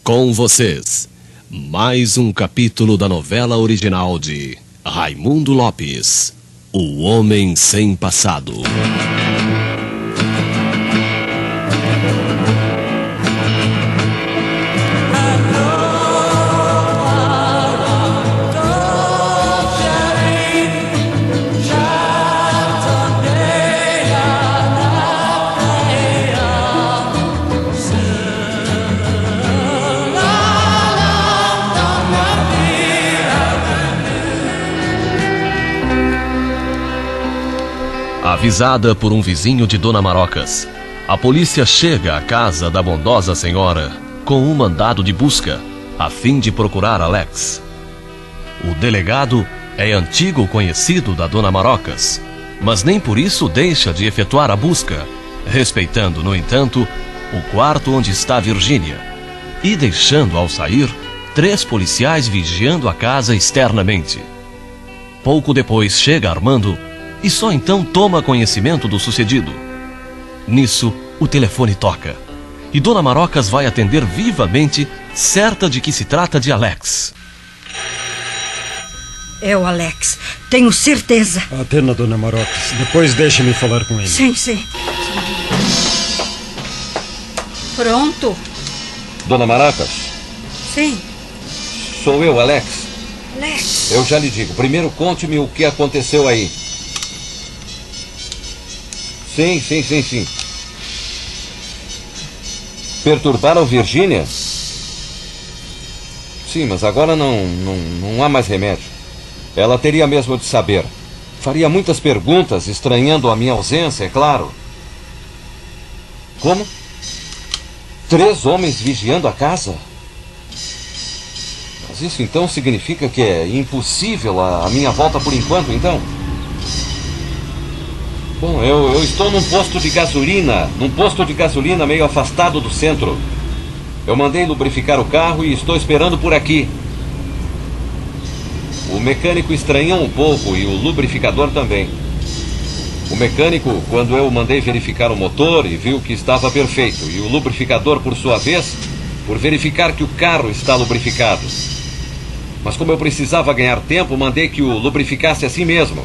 Com vocês, mais um capítulo da novela original de Raimundo Lopes, O Homem Sem Passado. Avisada por um vizinho de Dona Marocas, a polícia chega à casa da bondosa senhora com um mandado de busca, a fim de procurar Alex. O delegado é antigo conhecido da Dona Marocas, mas nem por isso deixa de efetuar a busca, respeitando, no entanto, o quarto onde está Virgínia, e deixando, ao sair, 3 policiais vigiando a casa externamente. Pouco depois chega Armando e só então toma conhecimento do sucedido. Nisso, o telefone toca e Dona Marocas vai atender vivamente, certa de que se trata de Alex. É o Alex, tenho certeza. Atenda, Dona Marocas. Depois deixe-me falar com ele. Sim. Pronto? Dona Marocas? Sim. Sou eu, Alex. Alex. Eu já lhe digo. Primeiro conte-me o que aconteceu aí. Sim. Perturbaram Virgínia? Sim, mas agora não há mais remédio. Ela teria mesmo de saber. Faria muitas perguntas, estranhando a minha ausência, é claro. Como? 3 homens vigiando a casa? Mas isso então significa que é impossível a minha volta por enquanto, então? Bom, eu estou num posto de gasolina meio afastado do centro. Eu mandei lubrificar o carro e estou esperando por aqui. O mecânico estranhou um pouco e o lubrificador também. O mecânico, quando eu mandei verificar o motor, e viu que estava perfeito. E o lubrificador, por sua vez, por verificar que o carro está lubrificado. Mas como eu precisava ganhar tempo, mandei que o lubrificasse assim mesmo.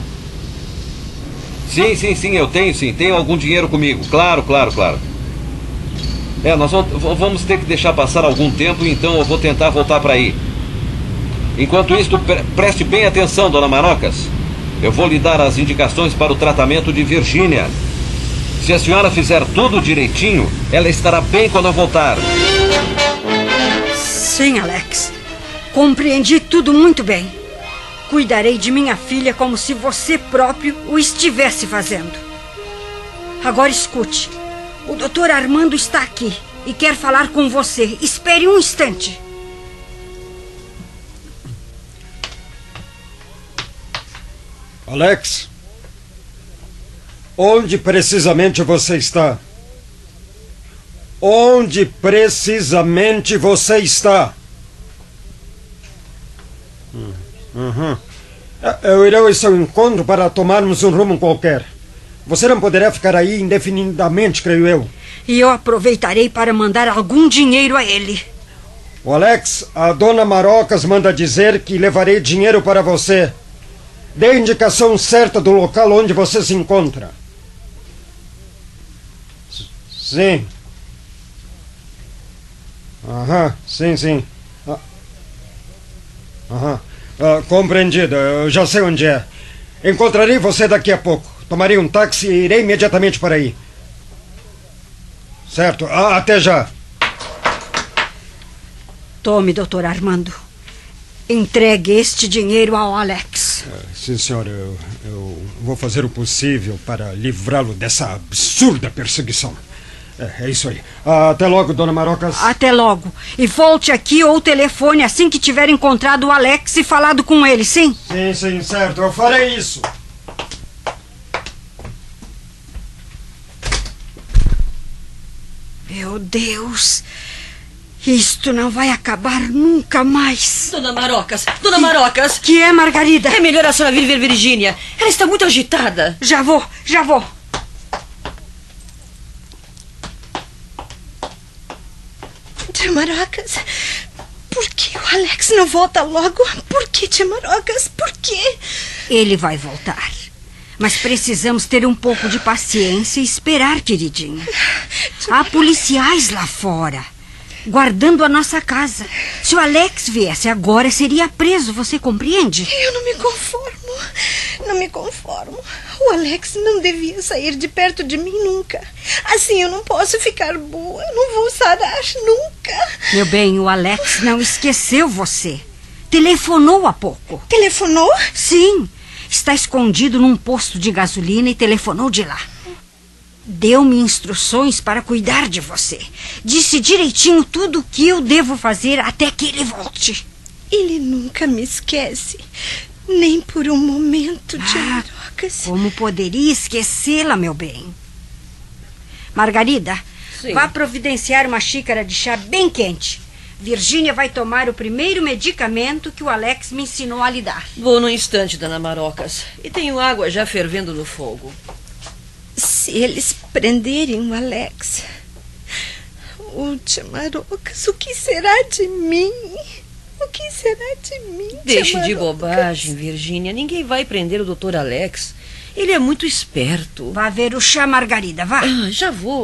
Sim, eu tenho algum dinheiro comigo. Claro. Nós vamos ter que deixar passar algum tempo, então eu vou tentar voltar para aí. Enquanto isso, preste bem atenção, Dona Marocas. Eu vou lhe dar as indicações para o tratamento de Virgínia. Se a senhora fizer tudo direitinho, ela estará bem quando eu voltar. Sim, Alex. Compreendi tudo muito bem. Cuidarei de minha filha como se você próprio o estivesse fazendo. Agora escute. O Dr. Armando está aqui e quer falar com você. Espere um instante. Alex, onde precisamente você está? Onde precisamente você está? Eu irei ao seu encontro para tomarmos um rumo qualquer. Você não poderá ficar aí indefinidamente, creio eu. E eu aproveitarei para mandar algum dinheiro a ele. O Alex, a Dona Marocas manda dizer que levarei dinheiro para você. Dê a indicação certa do local onde você se encontra. Sim. Sim. Compreendido, eu já sei onde é. Encontrarei você daqui a pouco. Tomarei um táxi e irei imediatamente para aí. Certo, até já. Tome, Dr. Armando. Entregue este dinheiro ao Alex. Sim, senhora, eu vou fazer o possível para livrá-lo dessa absurda perseguição. É isso aí. Até logo, Dona Marocas. Até logo. E volte aqui ou telefone assim que tiver encontrado o Alex e falado com ele, sim? Sim, certo. Eu farei isso. Meu Deus. Isto não vai acabar nunca mais. Dona Marocas. Que é, Margarida? É melhor a senhora vir ver Virgínia. Ela está muito agitada. Já vou. Marocas? Por que o Alex não volta logo? Por que, tia Marocas? Por quê? Ele vai voltar. Mas precisamos ter um pouco de paciência e esperar, queridinha. Há policiais lá fora, guardando a nossa casa. Se o Alex viesse agora, seria preso, você compreende? Eu não me conformo. Não me conformo. O Alex não devia sair de perto de mim nunca. Assim eu não posso ficar boa. Eu não vou sarar nunca. Meu bem, o Alex não esqueceu você. Telefonou há pouco. Telefonou? Sim. Está escondido num posto de gasolina e telefonou de lá. Deu-me instruções para cuidar de você. Disse direitinho tudo o que eu devo fazer até que ele volte. Ele nunca me esquece. Nem por um momento, tia Marocas. Como poderia esquecê-la, meu bem? Margarida, Sim. Vá providenciar uma xícara de chá bem quente. Virgínia vai tomar o primeiro medicamento que o Alex me ensinou a lhe dar. Vou num instante, dona Marocas. E tenho água já fervendo no fogo. Se eles prenderem o Alex... tia Marocas, o que será de mim? O que será de mim, Deixe tia de Marocas? bobagem, Virgínia. Ninguém vai prender o Dr. Alex. Ele é muito esperto. Vá ver o chá, Margarida, vá. Já vou.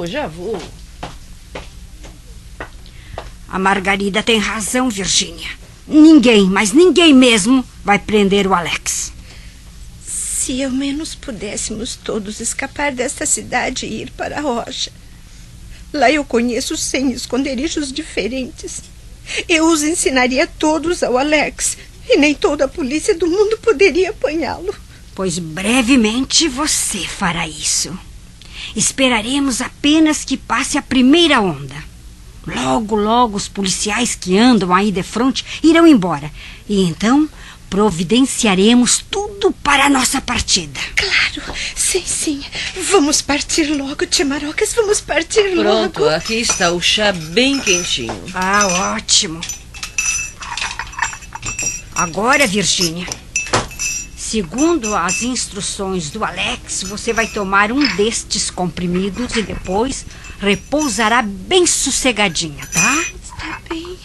A Margarida tem razão, Virgínia. Ninguém, mas ninguém mesmo, vai prender o Alex. Se ao menos pudéssemos todos escapar desta cidade e ir para a rocha. Lá eu conheço 100 esconderijos diferentes. Eu os ensinaria todos ao Alex. E nem toda a polícia do mundo poderia apanhá-lo. Pois brevemente você fará isso. Esperaremos apenas que passe a primeira onda. Logo, logo os policiais que andam aí de frente irão embora. E então providenciaremos tudo para a nossa partida. Claro, sim. Vamos partir logo, tia Marocas. Vamos partir Pronto, logo. aqui está o chá bem quentinho. Ah, ótimo. Agora, Virgínia, segundo as instruções do Alex, você vai tomar um destes comprimidos e depois repousará bem sossegadinha, tá? Está bem.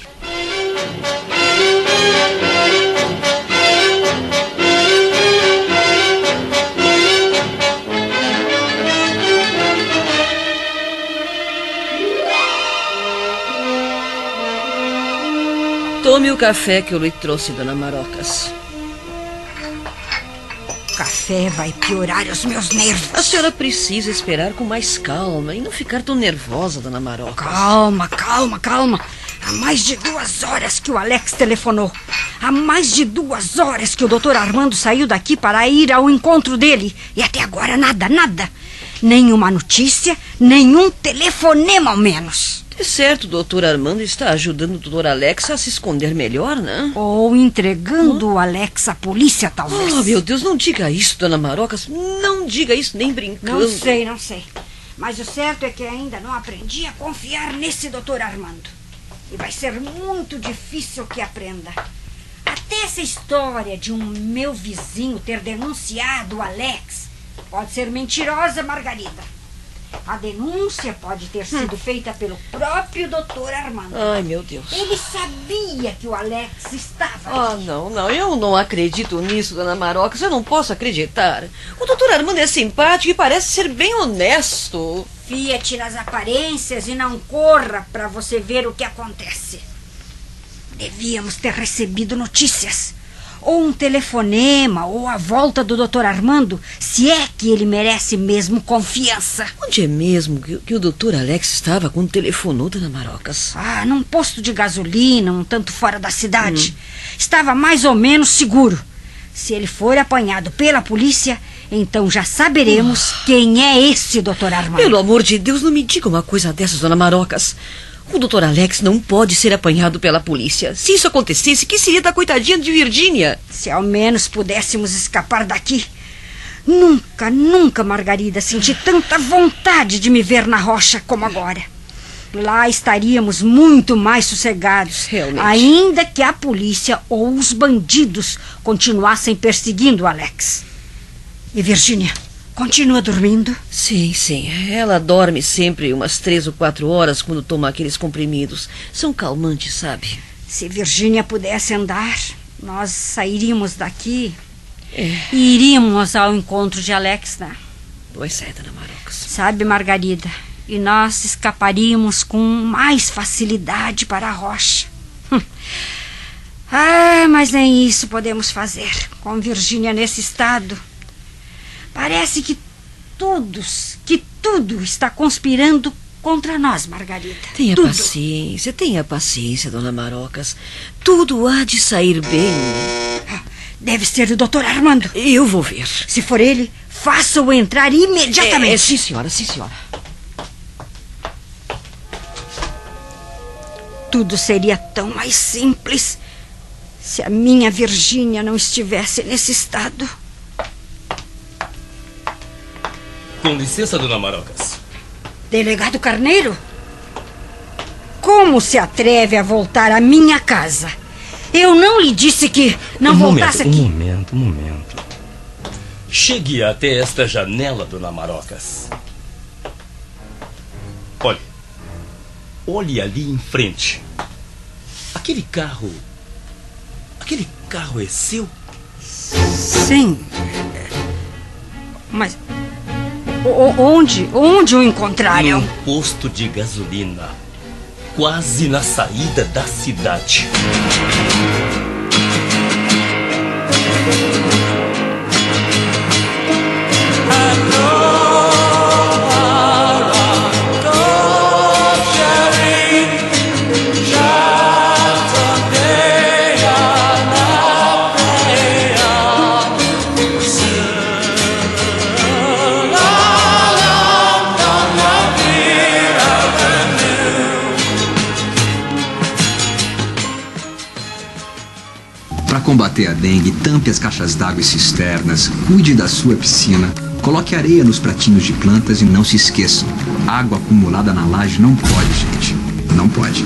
Tome o café que eu lhe trouxe, dona Marocas. O café vai piorar os meus nervos. A senhora precisa esperar com mais calma e não ficar tão nervosa, dona Marocas. Calma. Há mais de 2 horas que o Alex telefonou. Há mais de 2 horas que o Dr. Armando saiu daqui para ir ao encontro dele. E até agora nada. Nenhuma notícia, nenhum telefonema ao menos. É certo, o doutor Armando está ajudando o doutor Alex a se esconder melhor, né? Ou entregando o Alex à polícia, talvez. Oh, meu Deus, não diga isso, dona Marocas. Não diga isso, nem brincando. Não sei. Mas o certo é que ainda não aprendi a confiar nesse Dr. Armando. E vai ser muito difícil que aprenda. Até essa história de um meu vizinho ter denunciado o Alex pode ser mentirosa, Margarida. A denúncia pode ter sido feita pelo próprio Dr. Armando. Ai, meu Deus. Ele sabia que o Alex estava Ah, aqui. não, eu não acredito nisso, dona Marocas. Eu não posso acreditar. O doutor Armando é simpático e parece ser bem honesto. Fia-te nas aparências e não corra para você ver o que acontece. Devíamos ter recebido notícias. Ou um telefonema, ou a volta do Dr. Armando, se é que ele merece mesmo confiança. Onde é mesmo que o doutor Alex estava quando telefonou, dona Marocas? Ah, num posto de gasolina, um tanto fora da cidade. Estava mais ou menos seguro. Se ele for apanhado pela polícia, então já saberemos quem é esse Dr. Armando. Pelo amor de Deus, não me diga uma coisa dessas, dona Marocas. O doutor Alex não pode ser apanhado pela polícia. Se isso acontecesse, que seria da coitadinha de Virgínia? Se ao menos pudéssemos escapar daqui. Nunca, Margarida, senti tanta vontade de me ver na rocha como agora. Lá estaríamos muito mais sossegados. Realmente. Ainda que a polícia ou os bandidos continuassem perseguindo o Alex. E Virgínia, Continua dormindo? Sim, sim. Ela dorme sempre umas 3 ou 4 horas quando toma aqueles comprimidos. São calmantes, sabe? Se Virgínia pudesse andar, nós sairíamos daqui e iríamos ao encontro de Alex, né? Pois é, dona Marocas. Sabe, Margarida, e nós escaparíamos com mais facilidade para a rocha. Mas nem isso podemos fazer com Virgínia nesse estado. Parece que tudo está conspirando contra nós, Margarida. Tenha paciência, dona Marocas. Tudo há de sair bem. Deve ser o Dr. Armando. Eu vou ver. Se for ele, faça-o entrar imediatamente. Sim, senhora, sim, senhora. Tudo seria tão mais simples se a minha Virgínia não estivesse nesse estado. Com licença, dona Marocas. Delegado Carneiro? Como se atreve a voltar à minha casa? Eu não lhe disse que não voltasse aqui. Um momento. Chegue até esta janela, dona Marocas. Olhe ali em frente. Aquele carro é seu? Sim. Mas onde o encontraram? Num posto de gasolina, quase na saída da cidade. Para combater a dengue, tampe as caixas d'água e cisternas, cuide da sua piscina, coloque areia nos pratinhos de plantas e não se esqueçam, água acumulada na laje não pode, gente. Não pode.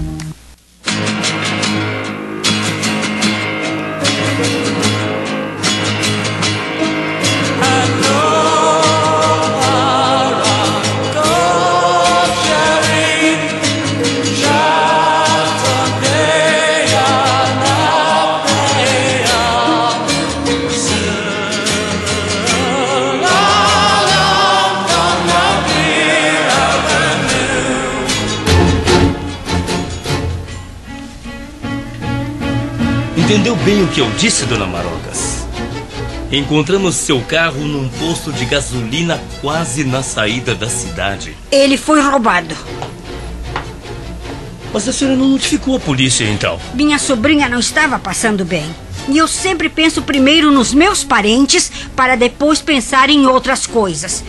Entendeu bem o que eu disse, dona Marocas? Encontramos seu carro num posto de gasolina quase na saída da cidade. Ele foi roubado. Mas a senhora não notificou a polícia, então? Minha sobrinha não estava passando bem. E eu sempre penso primeiro nos meus parentes para depois pensar em outras coisas.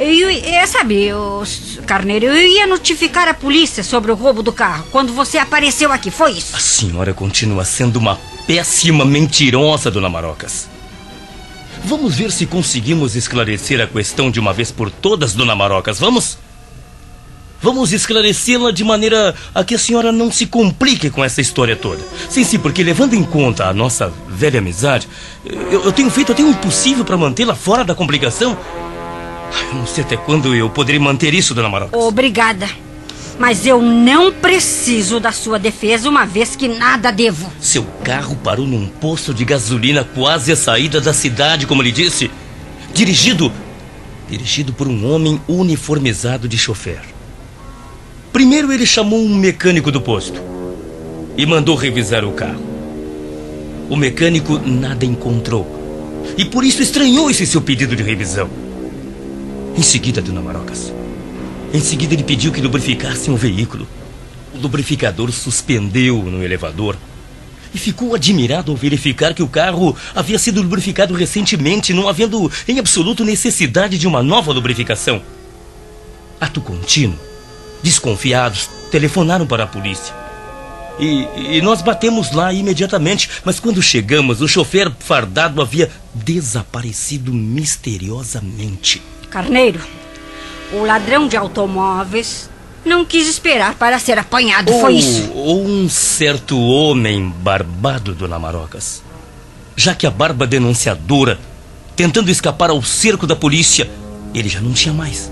Carneiro, eu ia notificar a polícia sobre o roubo do carro quando você apareceu aqui, foi isso? A senhora continua sendo uma péssima mentirosa, dona Marocas. Vamos ver se conseguimos esclarecer a questão de uma vez por todas, dona Marocas, vamos? Vamos esclarecê-la de maneira a que a senhora não se complique com essa história toda. Sim, porque levando em conta a nossa velha amizade, eu tenho feito até o impossível para mantê-la fora da complicação. Eu não sei até quando eu poderei manter isso, dona Marocas. Obrigada. Mas eu não preciso da sua defesa, uma vez que nada devo. Seu carro parou num posto de gasolina quase à saída da cidade, como lhe disse. Dirigido por um homem uniformizado de chofer. Primeiro ele chamou um mecânico do posto e mandou revisar o carro. O mecânico nada encontrou e por isso estranhou esse seu pedido de revisão. Em seguida, dona Marocas, ele pediu que lubrificassem o veículo. O lubrificador suspendeu no elevador e ficou admirado ao verificar que o carro havia sido lubrificado recentemente, não havendo em absoluto necessidade de uma nova lubrificação. Ato contínuo, desconfiados, telefonaram para a polícia. E nós batemos lá imediatamente, mas quando chegamos, o chofer fardado havia desaparecido misteriosamente. Carneiro, o ladrão de automóveis não quis esperar para ser apanhado, foi isso? Ou um certo homem barbado, dona Marocas. Já que a barba denunciadora tentando escapar ao cerco da polícia, ele já não tinha mais.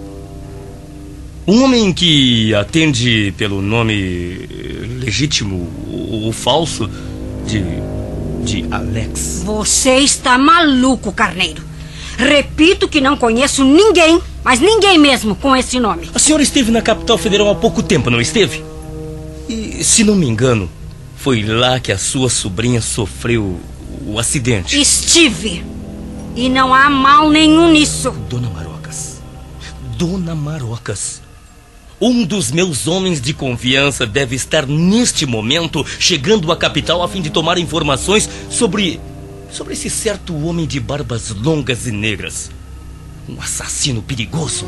Um homem que atende pelo nome legítimo ou falso de Alex. Você está maluco, Carneiro. Repito que não conheço ninguém, mas ninguém mesmo, com esse nome. A senhora esteve na capital federal há pouco tempo, não esteve? E, se não me engano, foi lá que a sua sobrinha sofreu o acidente. Estive. E não há mal nenhum nisso. Dona Marocas. Dona Marocas. Um dos meus homens de confiança deve estar neste momento chegando à capital a fim de tomar informações sobre esse certo homem de barbas longas e negras. Um assassino perigoso.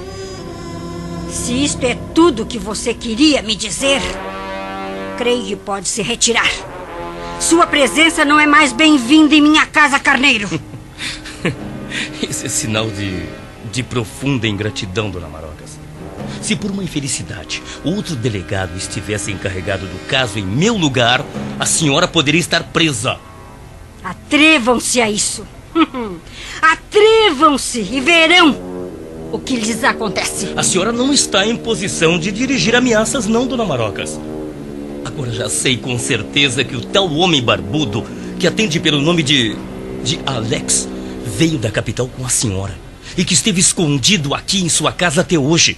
Se isto é tudo que você queria me dizer, creio que pode se retirar. Sua presença não é mais bem-vinda em minha casa, Carneiro. Esse é sinal de profunda ingratidão, Dona Marocas. Se por uma infelicidade outro delegado estivesse encarregado do caso em meu lugar, a senhora poderia estar presa. Atrevam-se a isso. Atrevam-se e verão o que lhes acontece. A senhora não está em posição de dirigir ameaças, não, Dona Marocas. Agora já sei com certeza que o tal homem barbudo, que atende pelo nome de Alex, veio da capital com a senhora e que esteve escondido aqui em sua casa até hoje.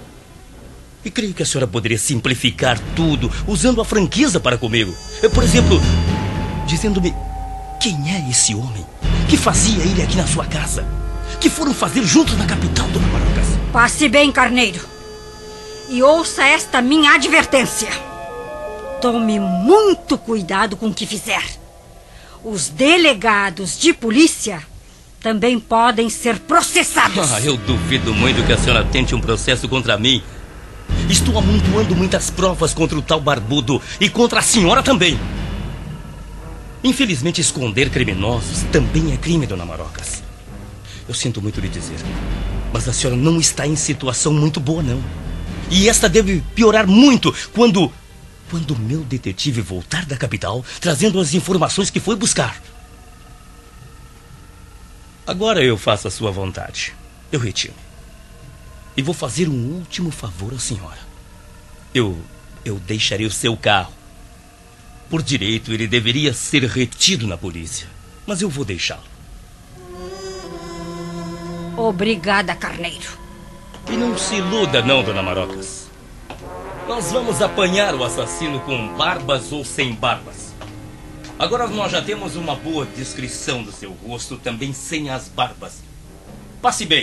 E creio que a senhora poderia simplificar tudo usando a franqueza para comigo. Por exemplo, dizendo-me quem é esse homem, que fazia ele aqui na sua casa, que foram fazer juntos na capital, Dona Marocas. Passe bem, Carneiro, e ouça esta minha advertência. Tome muito cuidado com o que fizer. Os delegados de polícia também podem ser processados. Eu duvido muito que a senhora tente um processo contra mim. Estou amontoando muitas provas contra o tal barbudo e contra a senhora também. Infelizmente, esconder criminosos também é crime, Dona Marocas. Eu sinto muito lhe dizer, mas a senhora não está em situação muito boa, não. E esta deve piorar muito quando o meu detetive voltar da capital, trazendo as informações que foi buscar. Agora eu faço a sua vontade. Eu retiro. E vou fazer um último favor à senhora. Eu deixarei o seu carro. Por direito, ele deveria ser retido na polícia, mas eu vou deixá-lo. Obrigada, Carneiro. E não se iluda não, Dona Marocas. Nós vamos apanhar o assassino com barbas ou sem barbas. Agora nós já temos uma boa descrição do seu rosto, também sem as barbas. Passe bem.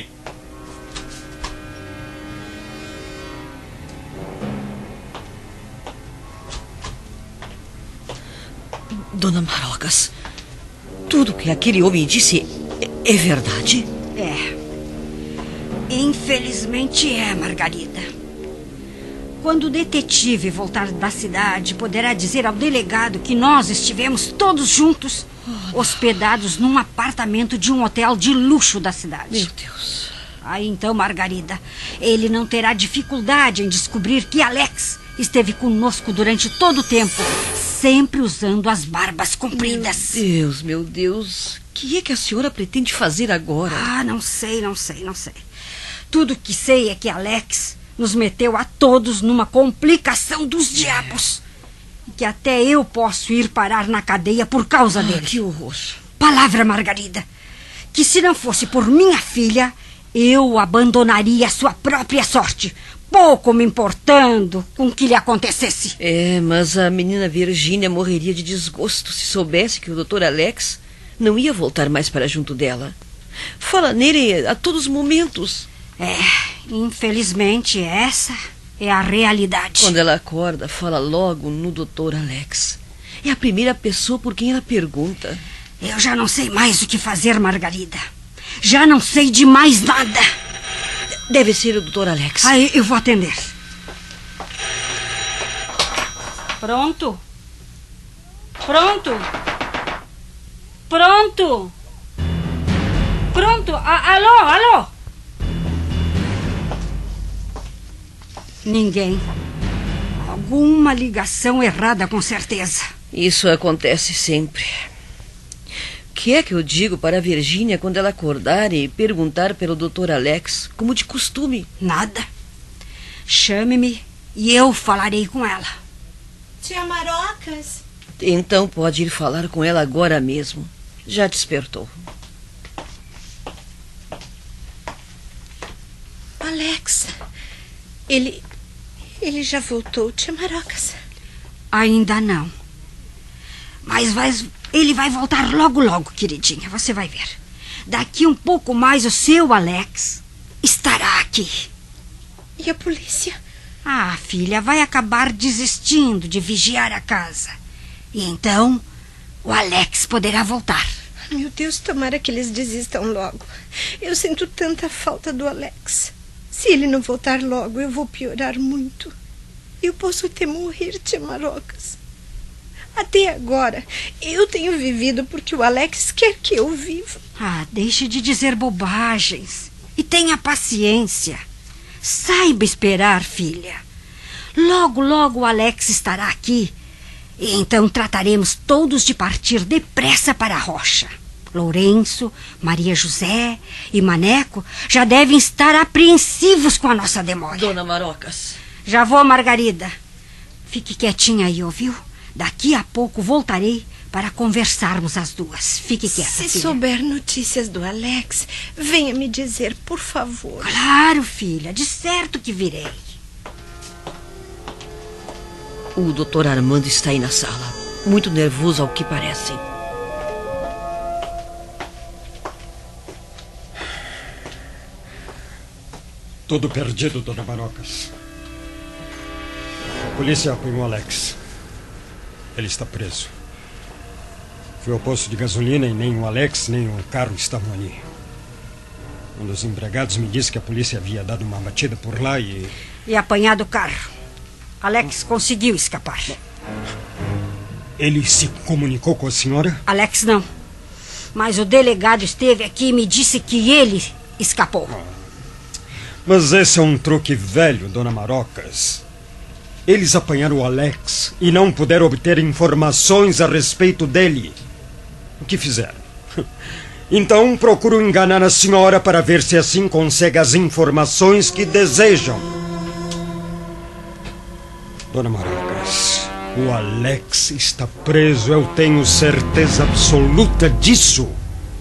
Dona Marocas, tudo que aquele homem disse é verdade? É. Infelizmente é, Margarida. Quando o detetive voltar da cidade, poderá dizer ao delegado que nós estivemos todos juntos, hospedados num apartamento de um hotel de luxo da cidade. Meu Deus. Aí então, Margarida, ele não terá dificuldade em descobrir que Alex esteve conosco durante todo o tempo, sempre usando as barbas compridas. Meu Deus. O que é que a senhora pretende fazer agora? Não sei. Tudo que sei é que Alex nos meteu a todos numa complicação dos diabos. E que até eu posso ir parar na cadeia por causa dele. Que horror. Palavra, Margarida, que se não fosse por minha filha, eu abandonaria a sua própria sorte, pouco me importando com o que lhe acontecesse. Mas a menina Virgínia morreria de desgosto se soubesse que o Dr. Alex não ia voltar mais para junto dela. Fala nele a todos os momentos. Infelizmente essa é a realidade. Quando ela acorda, fala logo no Dr. Alex. É a primeira pessoa por quem ela pergunta. Eu já não sei mais o que fazer, Margarida. Já não sei de mais nada. Deve ser o Dr. Alex. Eu vou atender. Pronto? Alô? Ninguém. Alguma ligação errada, com certeza. Isso acontece sempre. que é que eu digo para a Virgínia quando ela acordar e perguntar pelo Dr. Alex, como de costume? Nada. Chame-me e eu falarei com ela. Tia Marocas. Então pode ir falar com ela agora mesmo. Já despertou. Alex, ele já voltou, tia Marocas? Ainda não. Mas ele vai voltar logo, logo, queridinha. Você vai ver. Daqui um pouco mais o seu Alex estará aqui. E a polícia? Ah, filha, vai acabar desistindo de vigiar a casa. E então o Alex poderá voltar. Meu Deus, tomara que eles desistam logo. Eu sinto tanta falta do Alex. Se ele não voltar logo, eu vou piorar muito. Eu posso até morrer, tia Marocas. Até agora, eu tenho vivido porque o Alex quer que eu viva. Ah, deixe de dizer bobagens. E tenha paciência. Saiba esperar, filha. Logo, logo o Alex estará aqui. E então trataremos todos de partir depressa para a rocha. Lourenço, Maria José e Maneco já devem estar apreensivos com a nossa demora. Dona Marocas. Já vou, Margarida. Fique quietinha aí, ouviu? Daqui a pouco voltarei para conversarmos as duas. Fique quieta, Se filha. souber notícias do Alex, venha me dizer, por favor. Claro, filha. De certo que virei. O Dr. Armando está aí na sala. Muito nervoso ao que parece. Tudo perdido, dona Marocas. A polícia apanhou Alex. Ele está preso. Fui ao posto de gasolina e nem o Alex nem o carro estavam ali. Um dos empregados me disse que a polícia havia dado uma batida por lá e apanhado o carro. Alex conseguiu escapar. Ele se comunicou com a senhora? Alex não. Mas o delegado esteve aqui e me disse que ele escapou. Mas esse é um truque velho, dona Marocas. Eles apanharam o Alex e não puderam obter informações a respeito dele. O que fizeram? Então procuro enganar a senhora para ver se assim consegue as informações que desejam. Dona Marocas, o Alex está preso, eu tenho certeza absoluta disso.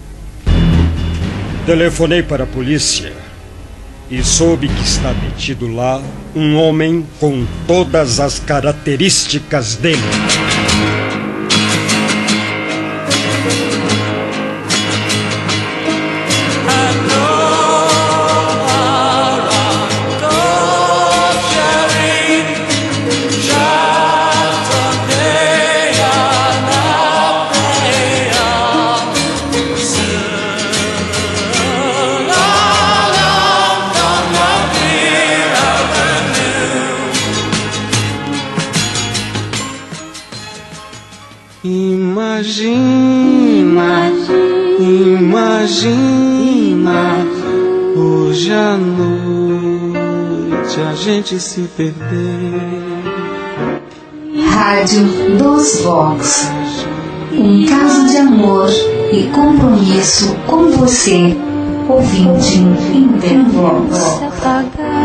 Telefonei para a polícia e soube que está detido lá um homem com todas as características dele. Imagina, hoje à noite a gente se perder. Rádio dos Vox. Um caso de amor e compromisso com você, ouvinte em Vox.